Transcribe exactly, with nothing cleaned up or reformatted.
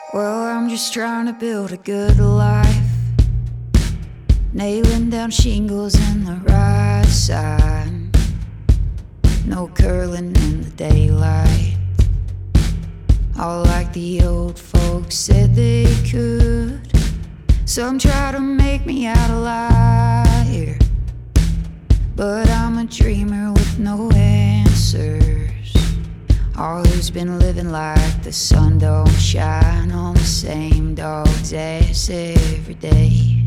Well, I'm just trying to build a good life, nailing down shingles in the right side, no curling in the daylight, all like the old folks said they could. Some try to make me out a liar, but I'm a dreamer with no answers. All who's been living like the sun don't shine on the same dog's ass every day.